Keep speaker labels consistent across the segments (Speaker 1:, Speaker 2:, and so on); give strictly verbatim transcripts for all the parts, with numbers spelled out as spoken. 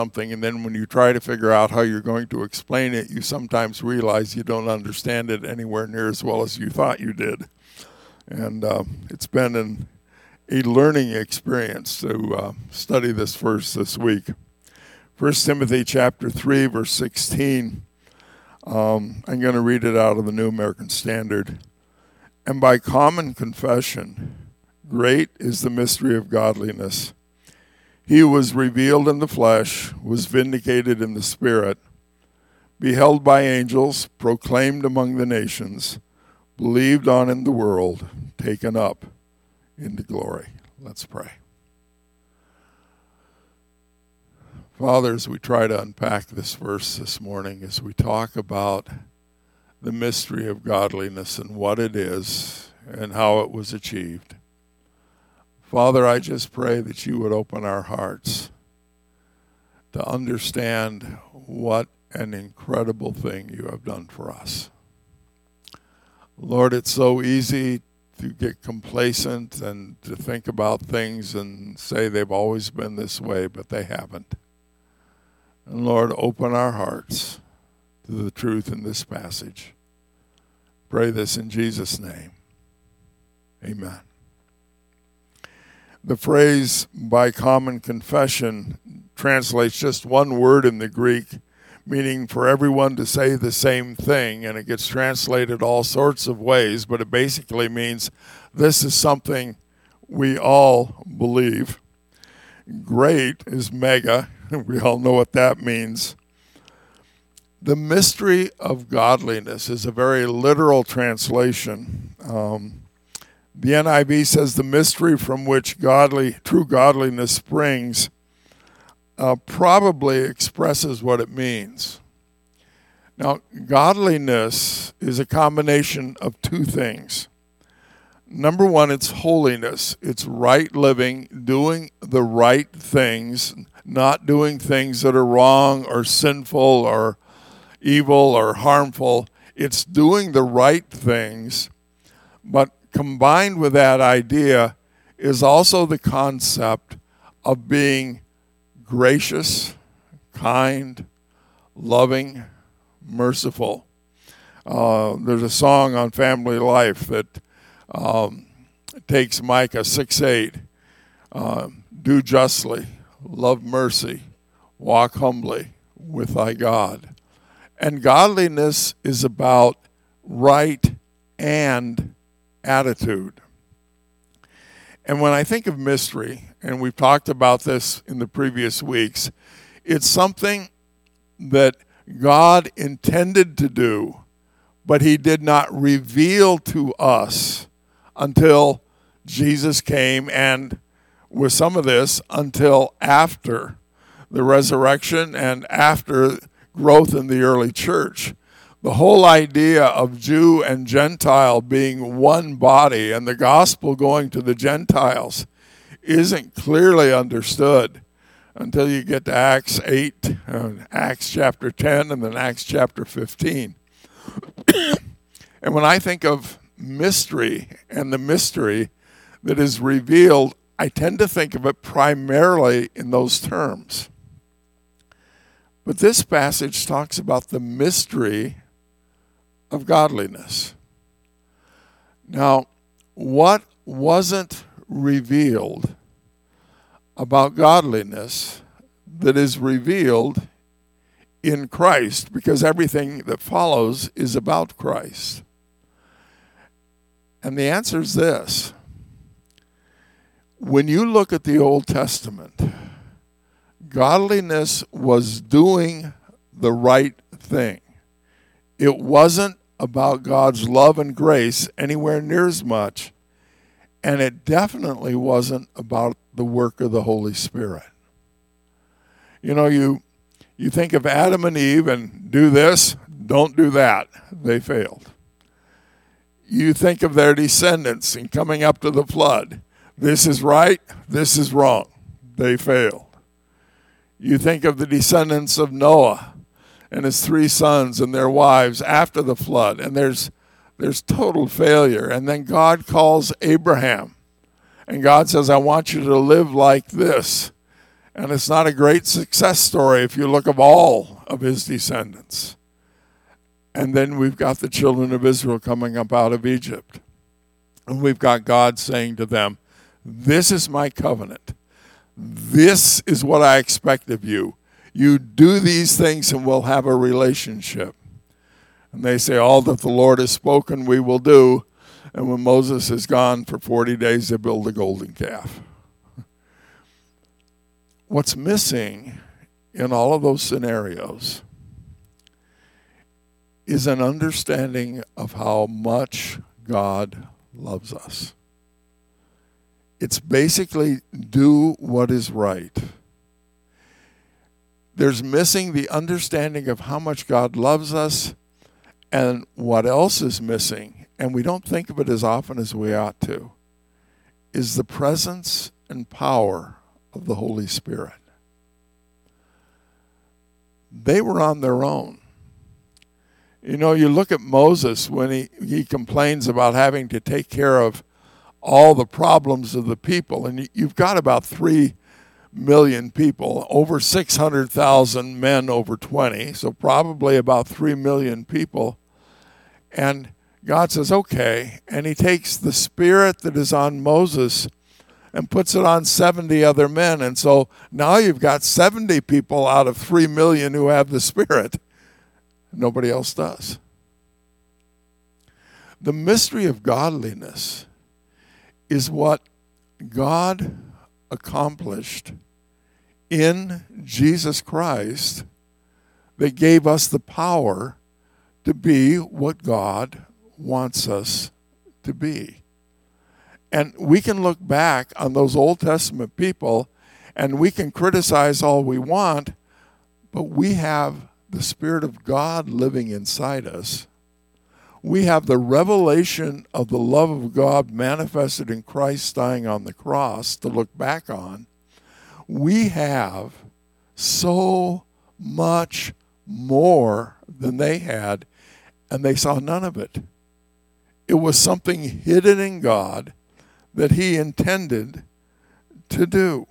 Speaker 1: something, and then when you try to figure out how you're going to explain it, you sometimes realize you don't understand it anywhere near as well as you thought you did. And uh, it's been an, a learning experience to uh, study this verse this week. First Timothy chapter three, verse sixteen. Um, I'm going to read it out of the New American Standard. And by common confession, great is the mystery of godliness. He who was revealed in the flesh was vindicated in the spirit, beheld by angels, proclaimed among the nations, believed on in the world, taken up into glory. Let's pray. Father, as we try to unpack this verse this morning, as we talk about the mystery of godliness and what it is and how it was achieved, Father, I just pray that you would open our hearts to understand what an incredible thing you have done for us. Lord, it's so easy to get complacent and to think about things and say they've always been this way, but they haven't. And Lord, open our hearts to the truth in this passage. Pray this in Jesus' name. Amen. The phrase by common confession translates just one word in the Greek, meaning for everyone to say the same thing, and it gets translated all sorts of ways, but it basically means this is something we all believe. Great is mega. We all know what that means. The mystery of godliness is a very literal translation. Um, The N I V says the mystery from which godly, true godliness springs uh, probably expresses what it means. Now, godliness is a combination of two things. Number one, it's holiness. It's right living, doing the right things, not doing things that are wrong or sinful or evil or harmful. It's doing the right things, but combined with that idea is also the concept of being gracious, kind, loving, merciful. Uh, there's a song on Family Life that um, takes Micah six eight. Uh, do justly, love mercy, walk humbly with thy God. And godliness is about right and attitude. And when I think of mystery, and we've talked about this in the previous weeks, it's something that God intended to do, but he did not reveal to us until Jesus came, and with some of this, until after the resurrection and after growth in the early church. The whole idea of Jew and Gentile being one body and the gospel going to the Gentiles isn't clearly understood until you get to Acts eight, uh, Acts chapter ten, and then Acts chapter fifteen. And when I think of mystery and the mystery that is revealed, I tend to think of it primarily in those terms. But this passage talks about the mystery of godliness. Now, what wasn't revealed about godliness that is revealed in Christ? Because everything that follows is about Christ. And the answer is this. When you look at the Old Testament, godliness was doing the right thing. It wasn't about God's love and grace anywhere near as much, and it definitely wasn't about the work of the Holy Spirit. You know, you you think of Adam and Eve and do this, don't do that. They failed. You think of their descendants and coming up to the flood. This is right, this is wrong. They failed. You think of the descendants of Noah and his three sons and their wives after the flood, and there's there's total failure. And then God calls Abraham, and God says, I want you to live like this. And it's not a great success story if you look at all of his descendants. And then we've got the children of Israel coming up out of Egypt. And we've got God saying to them, this is my covenant. This is what I expect of you. You do these things and we'll have a relationship. And they say, all that the Lord has spoken we will do. And when Moses is gone for forty days, they build a golden calf. What's missing in all of those scenarios is an understanding of how much God loves us. It's basically do what is right. There's missing the understanding of how much God loves us, and what else is missing, and we don't think of it as often as we ought to, is the presence and power of the Holy Spirit. They were on their own. You know, you look at Moses when he, he complains about having to take care of all the problems of the people, and you've got about three million people, over six hundred thousand men over twenty, so probably about three million people. And God says, okay, and he takes the spirit that is on Moses and puts it on seventy other men. And so now you've got seventy people out of three million who have the Spirit. Nobody else does. The mystery of godliness is what God accomplished in Jesus Christ that gave us the power to be what God wants us to be. And we can look back on those Old Testament people and we can criticize all we want, but we have the Spirit of God living inside us. We have the revelation of the love of God manifested in Christ dying on the cross to look back on. We have so much more than they had, and they saw none of it. It was something hidden in God that he intended to do.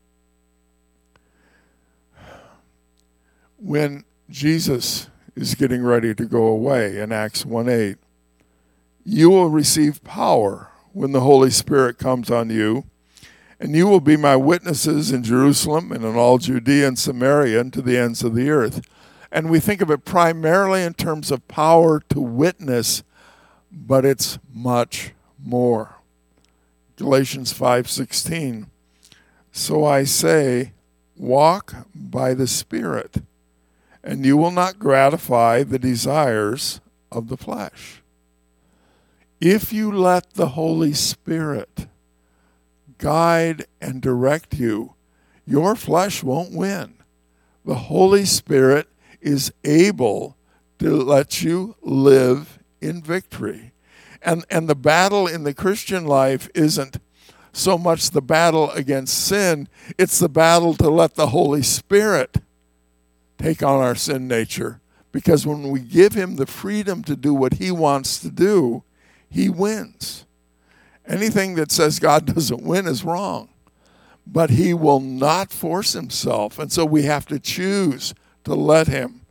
Speaker 1: When Jesus is getting ready to go away in Acts one eight, you will receive power when the Holy Spirit comes on you, and you will be my witnesses in Jerusalem and in all Judea and Samaria and to the ends of the earth. And we think of it primarily in terms of power to witness, but it's much more. Galatians five sixteen, so I say, walk by the Spirit, and you will not gratify the desires of the flesh. If you let the Holy Spirit guide and direct you, your flesh won't win. The Holy Spirit is able to let you live in victory. And, and the battle in the Christian life isn't so much the battle against sin, it's the battle to let the Holy Spirit take on our sin nature. Because when we give him the freedom to do what he wants to do, he wins. Anything that says God doesn't win is wrong. But he will not force himself. And so we have to choose to let him.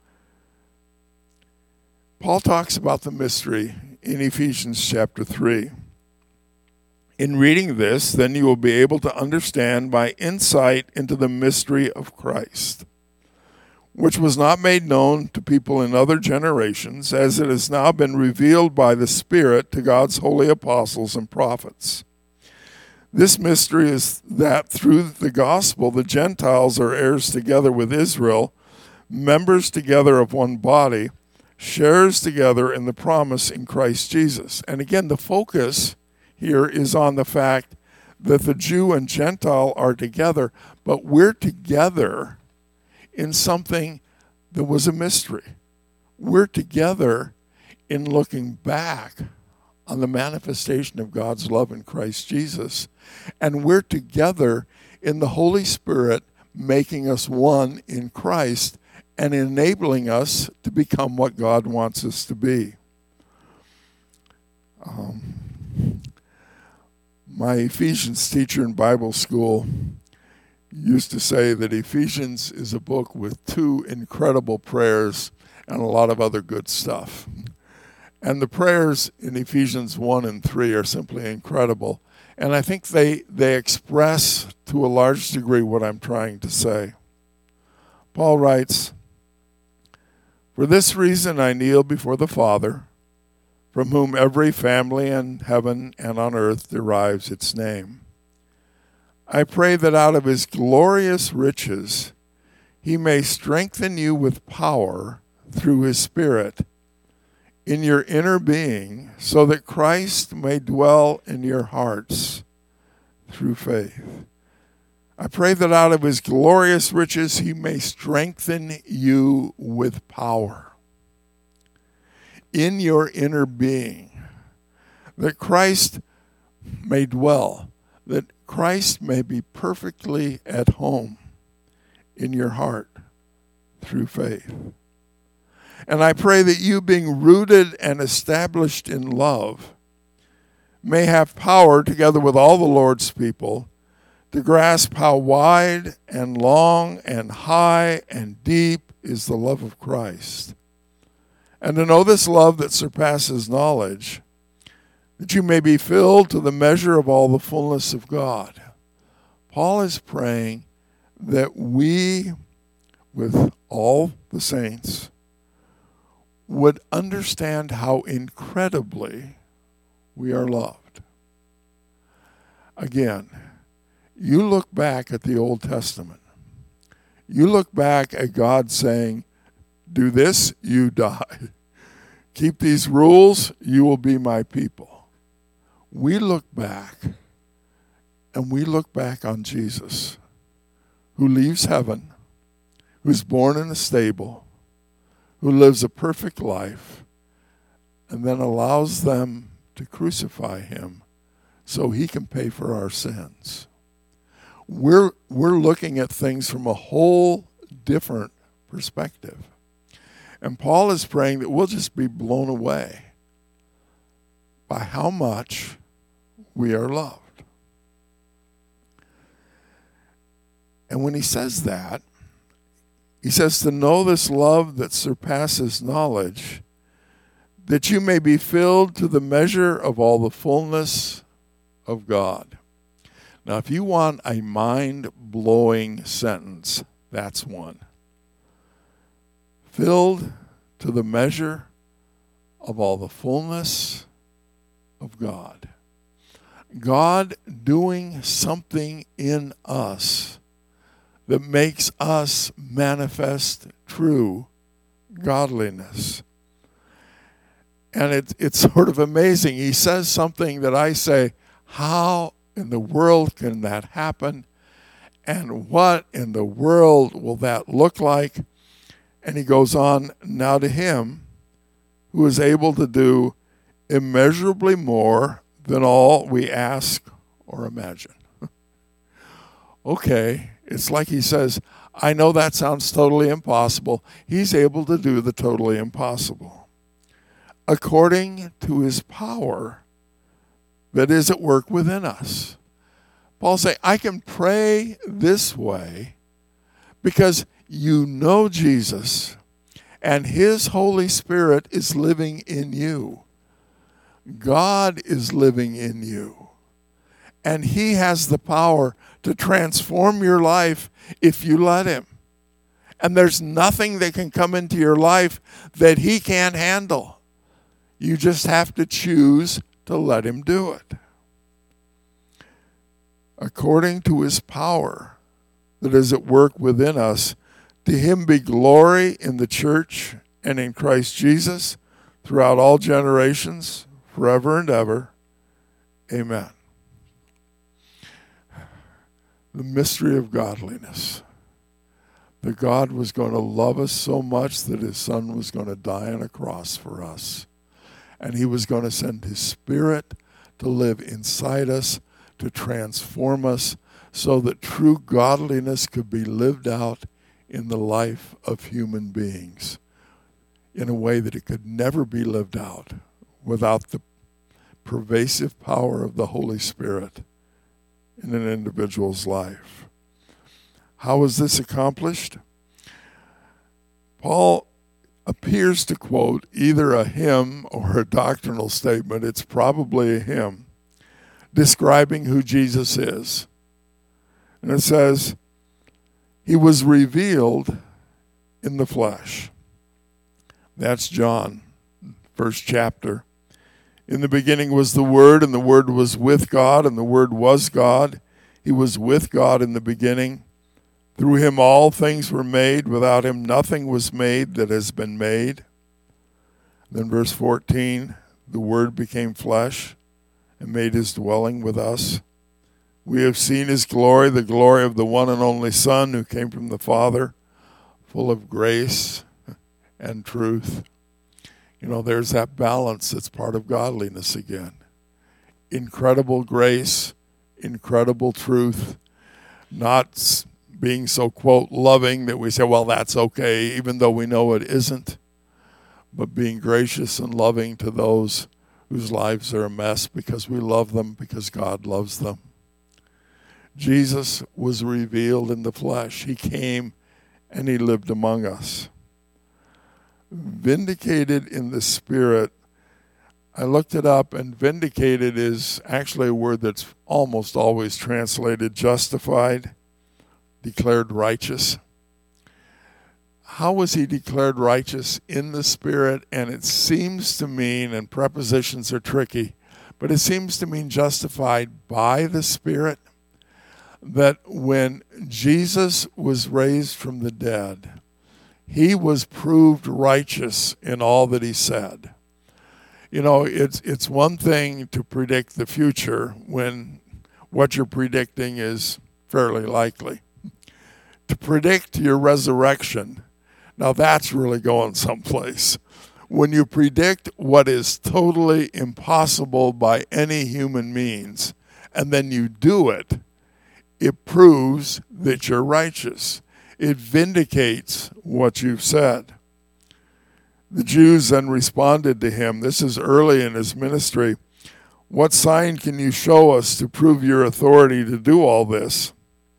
Speaker 1: Paul talks about the mystery in Ephesians chapter three. In reading this, then you will be able to understand by insight into the mystery of Christ, which was not made known to people in other generations, as it has now been revealed by the Spirit to God's holy apostles and prophets. This mystery is that through the gospel, the Gentiles are heirs together with Israel, members together of one body, shares together in the promise in Christ Jesus. And again, the focus here is on the fact that the Jew and Gentile are together, but we're together in something that was a mystery. We're together in looking back on the manifestation of God's love in Christ Jesus. And we're together in the Holy Spirit making us one in Christ and enabling us to become what God wants us to be. Um, my Ephesians teacher in Bible school used to say that Ephesians is a book with two incredible prayers and a lot of other good stuff. And the prayers in Ephesians one and three are simply incredible. And I think they, they express to a large degree what I'm trying to say. Paul writes, "For this reason I kneel before the Father, from whom every family in heaven and on earth derives its name. I pray that out of his glorious riches he may strengthen you with power through his Spirit in your inner being, so that Christ may dwell in your hearts through faith. I pray that out of his glorious riches he may strengthen you with power in your inner being, that Christ may dwell, that Christ may be perfectly at home in your heart through faith. And I pray that you, being rooted and established in love, may have power, together with all the Lord's people, to grasp how wide and long and high and deep is the love of Christ, and to know this love that surpasses knowledge, that you may be filled to the measure of all the fullness of God." Paul is praying that we, with all the saints, would understand how incredibly we are loved. Again, you look back at the Old Testament. You look back at God saying, "Do this, you die. Keep these rules, you will be my people." We look back, and we look back on Jesus, who leaves heaven, who's born in a stable, who lives a perfect life, and then allows them to crucify him so he can pay for our sins. We're, we're looking at things from a whole different perspective. And Paul is praying that we'll just be blown away by how much we are loved. And when he says that, he says to know this love that surpasses knowledge, that you may be filled to the measure of all the fullness of God. Now, if you want a mind-blowing sentence, that's one. Filled to the measure of all the fullness of God. God doing something in us that makes us manifest true godliness. And it, it's sort of amazing. He says something that I say, how in the world can that happen? And what in the world will that look like? And he goes on, now to him who is able to do immeasurably more than all we ask or imagine. Okay, it's like he says, I know that sounds totally impossible. He's able to do the totally impossible. According to his power that is at work within us. Paul say, I can pray this way because you know Jesus and his Holy Spirit is living in you. God is living in you. And he has the power to transform your life if you let him. And there's nothing that can come into your life that he can't handle. You just have to choose to let him do it. According to his power that is at work within us, to him be glory in the church and in Christ Jesus throughout all generations, forever and ever. Amen. The mystery of godliness. That God was going to love us so much that his son was going to die on a cross for us. And he was going to send his Spirit to live inside us, to transform us, so that true godliness could be lived out in the life of human beings in a way that it could never be lived out without the pervasive power of the Holy Spirit in an individual's life. How was this accomplished? Paul appears to quote either a hymn or a doctrinal statement. It's probably a hymn describing who Jesus is. And it says, he was revealed in the flesh. That's John, first chapter. In the beginning was the Word, and the Word was with God, and the Word was God. He was with God in the beginning. Through him all things were made. Without him nothing was made that has been made. Then verse fourteen, the Word became flesh and made his dwelling with us. We have seen his glory, the glory of the one and only Son who came from the Father, full of grace and truth. You know, there's that balance that's part of godliness again. Incredible grace, incredible truth, not being so, quote, loving that we say, well, that's okay, even though we know it isn't, but being gracious and loving to those whose lives are a mess because we love them, because God loves them. Jesus was revealed in the flesh. He came and he lived among us. Vindicated in the Spirit. I looked it up, and vindicated is actually a word that's almost always translated justified, declared righteous. How was he declared righteous? In the Spirit, and it seems to mean, and prepositions are tricky, but it seems to mean justified by the Spirit, that when Jesus was raised from the dead, he was proved righteous in all that he said. You know, it's it's one thing to predict the future when what you're predicting is fairly likely. To predict your resurrection, now that's really going someplace. When you predict what is totally impossible by any human means, and then you do it, it proves that you're righteous. It vindicates what you've said. The Jews then responded to him. This is early in his ministry. What sign can you show us to prove your authority to do all this?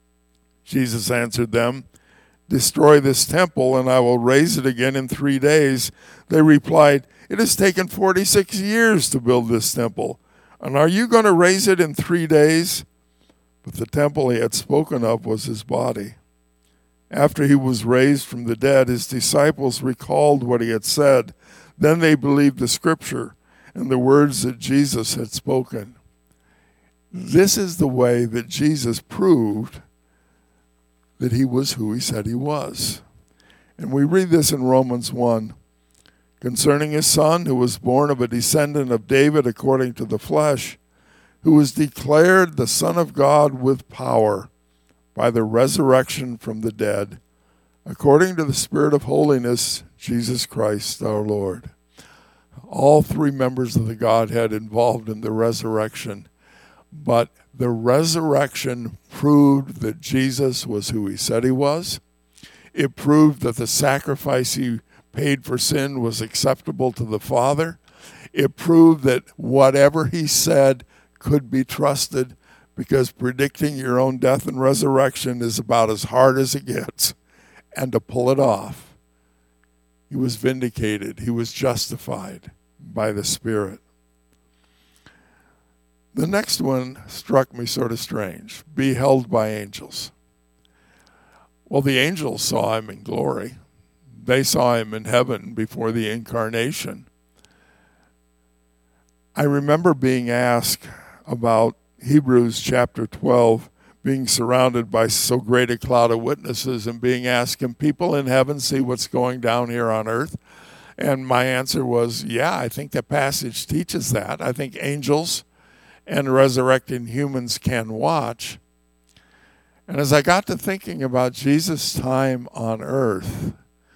Speaker 1: Jesus answered them, destroy this temple, and I will raise it again in three days. They replied, it has taken forty-six years to build this temple, and are you going to raise it in three days? But the temple he had spoken of was his body. After he was raised from the dead, his disciples recalled what he had said. Then they believed the scripture and the words that Jesus had spoken. This is the way that Jesus proved that he was who he said he was. And we read this in Romans one. Concerning his Son, who was born of a descendant of David according to the flesh, who was declared the Son of God with power, by the resurrection from the dead, according to the Spirit of holiness, Jesus Christ our Lord. All three members of the Godhead involved in the resurrection, but the resurrection proved that Jesus was who he said he was. It proved that the sacrifice he paid for sin was acceptable to the Father. It proved that whatever he said could be trusted, because predicting your own death and resurrection is about as hard as it gets. And to pull it off, he was vindicated. He was justified by the Spirit. The next one struck me sort of strange. Beheld by angels. Well, the angels saw him in glory. They saw him in heaven before the incarnation. I remember being asked about Hebrews chapter twelve, being surrounded by so great a cloud of witnesses and being asked, can people in heaven see what's going down here on earth? And my answer was, yeah, I think the passage teaches that. I think angels and resurrected humans can watch. And as I got to thinking about Jesus' time on earth,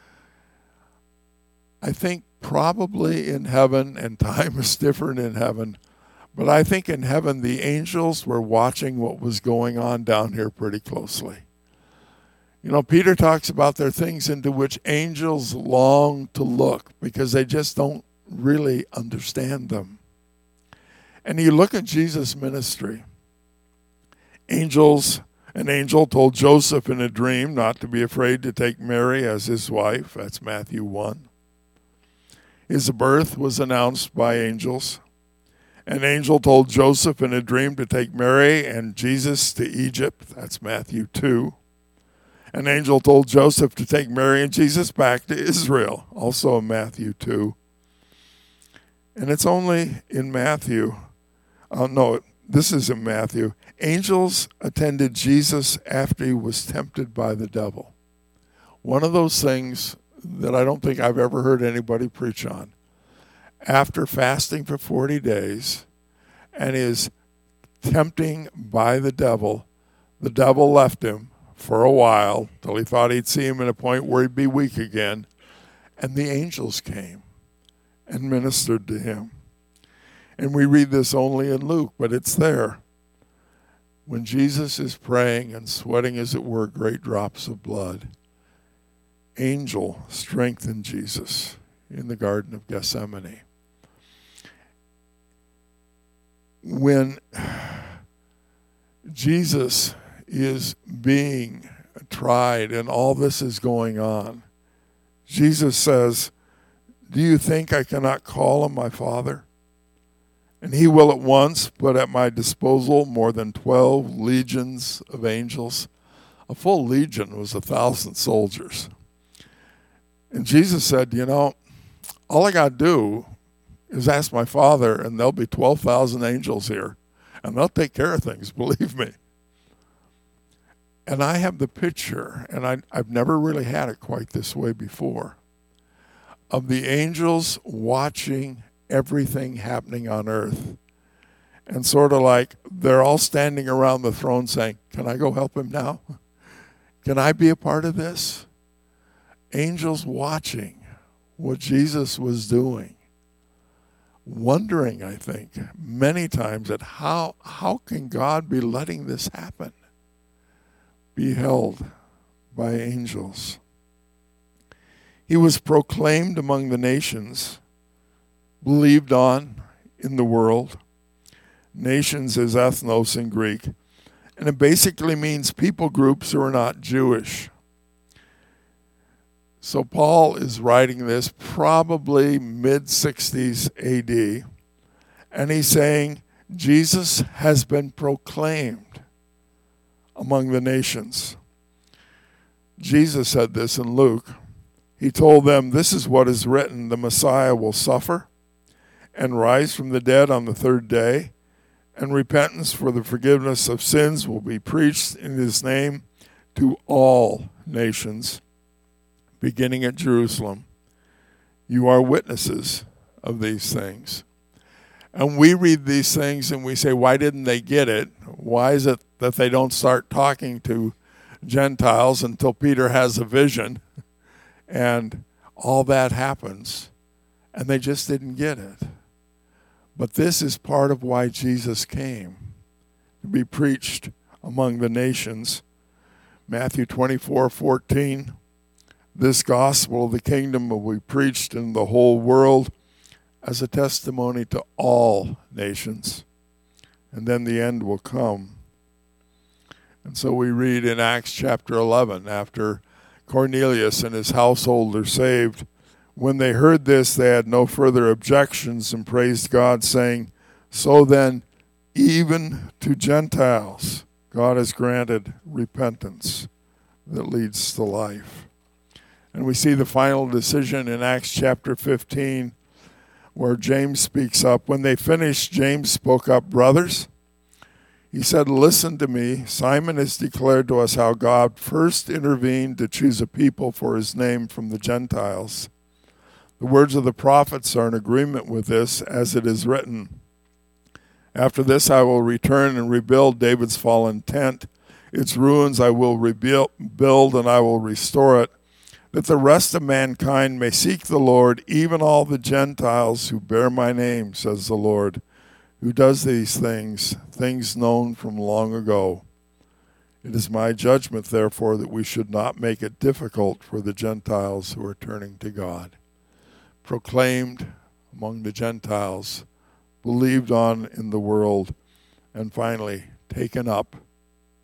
Speaker 1: I think probably in heaven, and time is different in heaven, but I think in heaven, the angels were watching what was going on down here pretty closely. You know, Peter talks about there are things into which angels long to look because they just don't really understand them. And you look at Jesus' ministry, angels, An angel told Joseph in a dream not to be afraid to take Mary as his wife. That's Matthew one. His birth was announced by angels. An angel told Joseph in a dream to take Mary and Jesus to Egypt. That's Matthew two. An angel told Joseph to take Mary and Jesus back to Israel. Also in Matthew two. And it's only in Matthew. Oh, no, this is in Matthew. Angels attended Jesus after he was tempted by the devil. One of those things that I don't think I've ever heard anybody preach on. After fasting for forty days and is tempting by the devil, the devil left him for a while till he thought he'd see him in a point where he'd be weak again. And the angels came and ministered to him. And we read this only in Luke, but it's there. When Jesus is praying and sweating, as it were, great drops of blood, angel strengthened Jesus in the Garden of Gethsemane. When Jesus is being tried and all this is going on, Jesus says, "Do you think I cannot call on my Father? And he will at once put at my disposal more than twelve legions of angels." A full legion was a thousand soldiers. And Jesus said, you know, all I got to do is ask my Father, and there'll be twelve thousand angels here. And they'll take care of things, believe me. And I have the picture, and I, I've never really had it quite this way before, of the angels watching everything happening on earth. And sort of like they're all standing around the throne saying, can I go help him now? Can I be a part of this? Angels watching what Jesus was doing. Wondering, I think, many times at how, how can God be letting this happen? Beheld by angels. He was proclaimed among the nations, believed on in the world. Nations is ethnos in Greek. And it basically means people groups who are not Jewish. So Paul is writing this probably mid sixties A D. And he's saying, Jesus has been proclaimed among the nations. Jesus said this in Luke. He told them, this is what is written, the Messiah will suffer and rise from the dead on the third day, and repentance for the forgiveness of sins will be preached in his name to all nations, beginning at Jerusalem. You are witnesses of these things. And we read these things and we say, why didn't they get it? Why is it that they don't start talking to Gentiles until Peter has a vision? And all that happens, and they just didn't get it. But this is part of why Jesus came, to be preached among the nations. Matthew twenty-four fourteen, this gospel of the kingdom will be preached in the whole world as a testimony to all nations, and then the end will come. And so we read in Acts chapter eleven, after Cornelius and his household are saved, when they heard this, they had no further objections and praised God, saying, so then, even to Gentiles, God has granted repentance that leads to life. And we see the final decision in Acts chapter fifteen, where James speaks up. When they finished, James spoke up, brothers. He said, listen to me. Simon has declared to us how God first intervened to choose a people for his name from the Gentiles. The words of the prophets are in agreement with this, as it is written. After this I will return and rebuild David's fallen tent. Its ruins I will rebuild, build, and I will restore it, that the rest of mankind may seek the Lord, even all the Gentiles who bear my name, says the Lord, who does these things, things known from long ago. It is my judgment, therefore, that we should not make it difficult for the Gentiles who are turning to God. Proclaimed among the Gentiles, believed on in the world, and finally taken up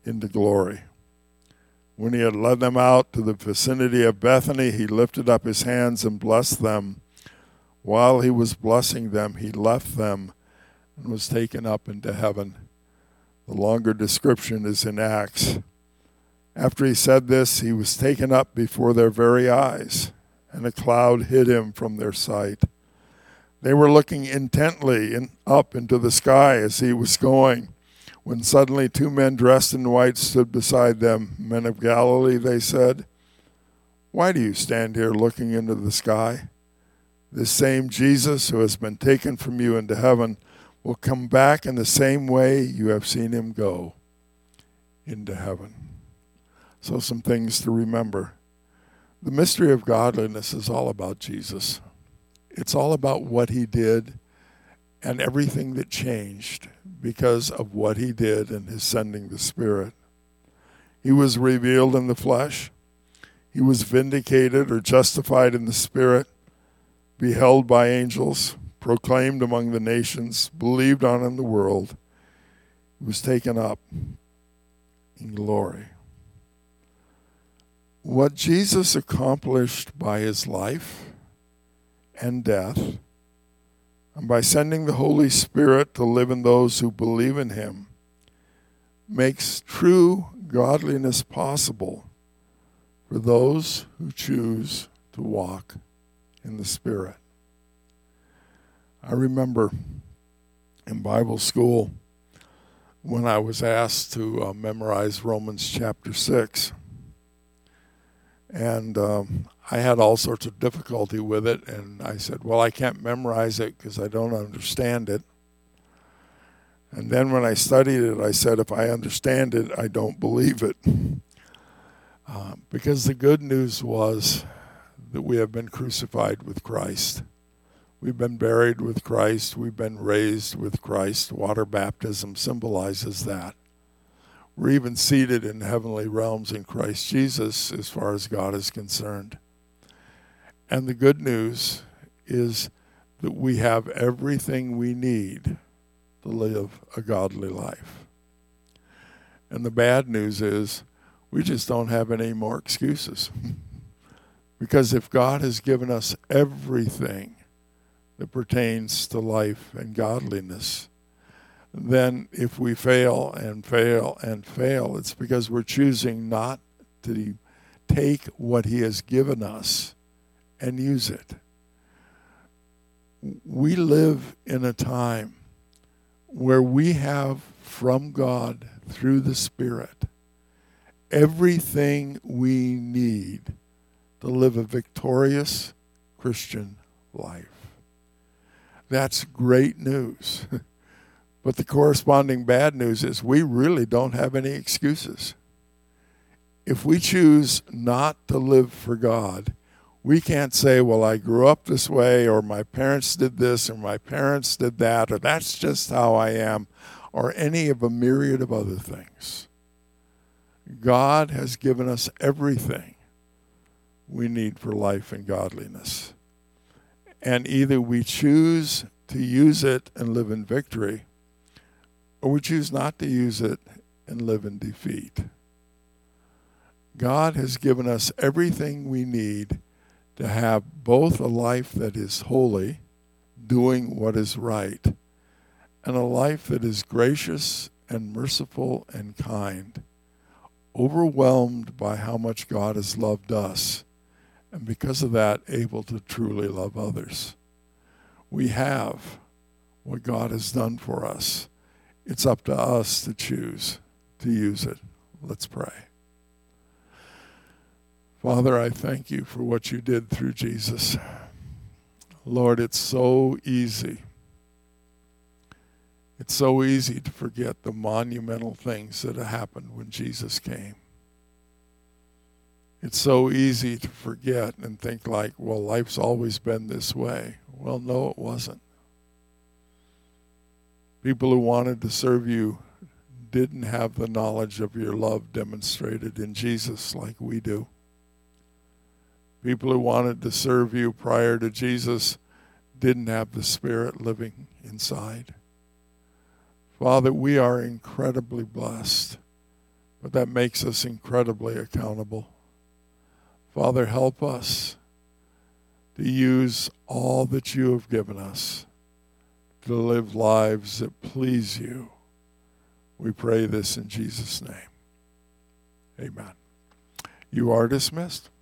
Speaker 1: into glory. When he had led them out to the vicinity of Bethany, he lifted up his hands and blessed them. While he was blessing them, he left them and was taken up into heaven. The longer description is in Acts. After he said this, he was taken up before their very eyes, and a cloud hid him from their sight. They were looking intently in, up into the sky as he was going, when suddenly two men dressed in white stood beside them. Men of Galilee, they said, why do you stand here looking into the sky? This same Jesus who has been taken from you into heaven will come back in the same way you have seen him go into heaven. So some things to remember. The mystery of godliness is all about Jesus. It's all about what he did and everything that changed because of what he did in his sending the Spirit. He was revealed in the flesh. He was vindicated or justified in the Spirit, beheld by angels, proclaimed among the nations, believed on in the world. He was taken up in glory. What Jesus accomplished by his life and death, and by sending the Holy Spirit to live in those who believe in him, makes true godliness possible for those who choose to walk in the Spirit. I remember in Bible school when I was asked to uh, memorize Romans chapter six. And um, I had all sorts of difficulty with it, and I said, well, I can't memorize it because I don't understand it. And then when I studied it, I said, if I understand it, I don't believe it. Uh, because the good news was that we have been crucified with Christ. We've been buried with Christ. We've been raised with Christ. Water baptism symbolizes that. We're even seated in heavenly realms in Christ Jesus as far as God is concerned. And the good news is that we have everything we need to live a godly life. And the bad news is we just don't have any more excuses. Because if God has given us everything that pertains to life and godliness, then if we fail and fail and fail, it's because we're choosing not to take what he has given us and use it. We live in a time where we have from God through the Spirit everything we need to live a victorious Christian life. That's great news. But the corresponding bad news is we really don't have any excuses. If we choose not to live for God, we can't say, well, I grew up this way, or my parents did this, or my parents did that, or that's just how I am, or any of a myriad of other things. God has given us everything we need for life and godliness. And either we choose to use it and live in victory, or we choose not to use it and live in defeat. God has given us everything we need to have both a life that is holy, doing what is right, and a life that is gracious and merciful and kind, overwhelmed by how much God has loved us, and because of that, able to truly love others. We have what God has done for us. It's up to us to choose to use it. Let's pray. Father, I thank you for what you did through Jesus. Lord, it's so easy. It's so easy to forget the monumental things that happened when Jesus came. It's so easy to forget and think like, well, life's always been this way. Well, no, it wasn't. People who wanted to serve you didn't have the knowledge of your love demonstrated in Jesus like we do. People who wanted to serve you prior to Jesus didn't have the Spirit living inside. Father, we are incredibly blessed but that makes us incredibly accountable. Father, help us to use all that you have given us to live lives that please you. We pray this in Jesus' name. Amen. You are dismissed.